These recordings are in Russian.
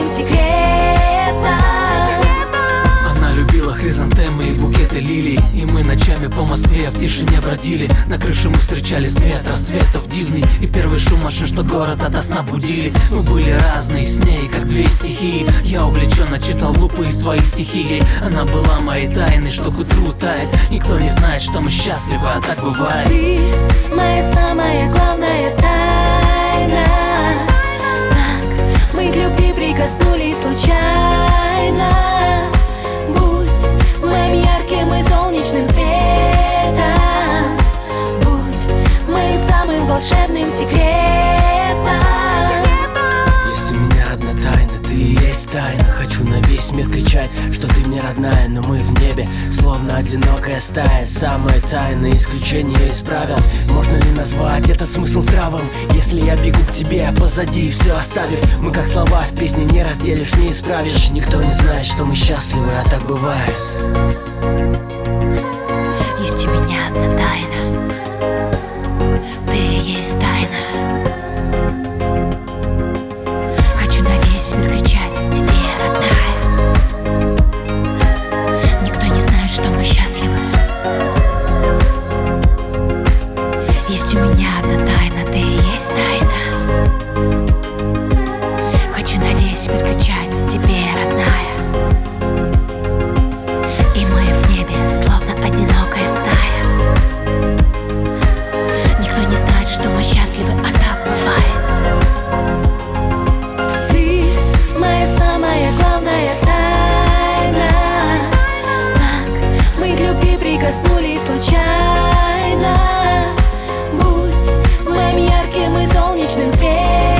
волшебным секретом. Она любила хризантемы и букеты лилий, и мы ночами по Москве в тишине бродили. На крыше мы встречали свет рассветов дивный, и первый шум машин, что город ото сна будили. Мы были разные с ней, как две стихии. Я увлеченно читал лупы и свои стихи ей. Она была моей тайной, что к утру тает. Никто не знает, что мы счастливы, а так бывает. Ты моя самая главная тайна. Так мы к любви прикоснулись случайно. Будь моим ярким и солнечным светом, будь моим самым волшебным секретом. Есть у меня одна тайна, ты и есть тайна. Хочу на весь мир кричать, что ты мне родная, но мы в небе, словно одинокая стая. Самое тайное исключение из правил. Можно ли назвать этот смысл здравым? Если я бегу к тебе, а позади все оставив, мы как слова в песне не разделишь, не исправишь. Никто не знает, что мы счастливы, а так бывает. Есть у меня одна тайна, ты и есть тайна. Хочу на весь мир кричать тебе, родная. Никто не знает, что мы счастливы. Есть у меня одна тайна, ты и есть тайна. Хочу на весь мир кричать тебе, родная. И мы в небе, словно одинокая стая. Никто не знает, что мы счастливы, а так бывает. Ты моя самая главная тайна. Так мы к любви прикоснулись случайно. Будь моим ярким и солнечным светом,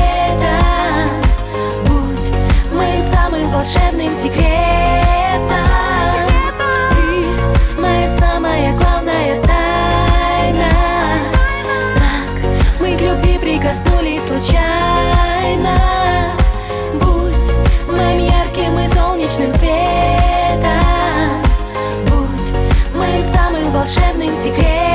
будь моим самым волшебным секретом. Ты моя самая главная тайна. Так мы к любви прикоснулись случайно. Будь моим ярким и солнечным светом, будь моим самым волшебным секретом.